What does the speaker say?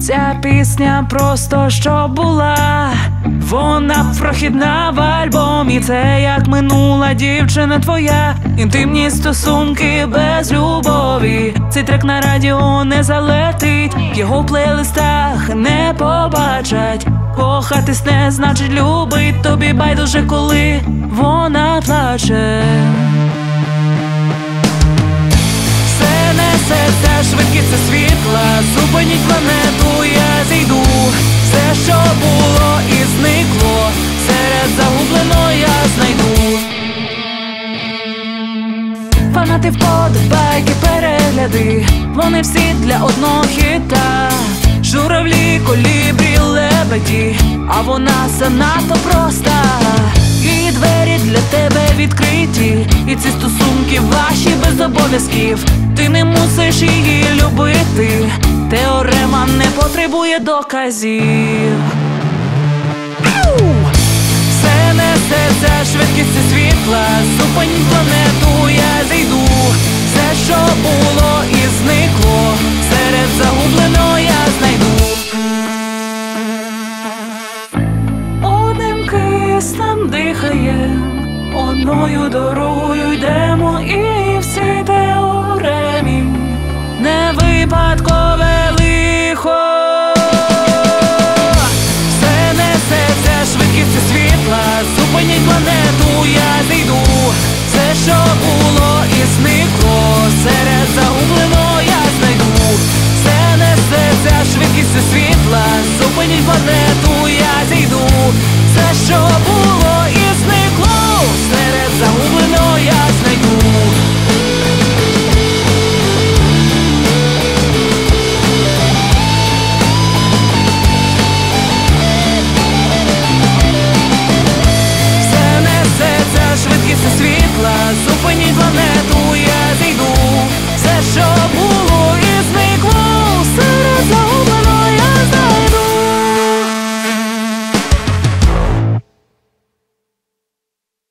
Ця пісня просто що була, вона прохідна в альбомі. Це як минула дівчина твоя, інтимні стосунки без любові. Цей трек на радіо не залетить, в його плейлистах не побачать. Кохатись не значить любить, тобі байдуже, коли вона плаче. Все несеться швидкістю світла, зупиніть планету, я зійду. Все, що було і зникло, серед загублено я знайду. Фанати вподобайки, перегляди, вони всі для одного хіта. Журавлі, колібрі, лебеді, а вона занадто проста. І двері для тебе відкриті, і ці стосунки ваші без обов'язків. Ти не мусиш її любити, теорема не потребує доказів. Все несеться швидкістю світла, зупиніть планету, я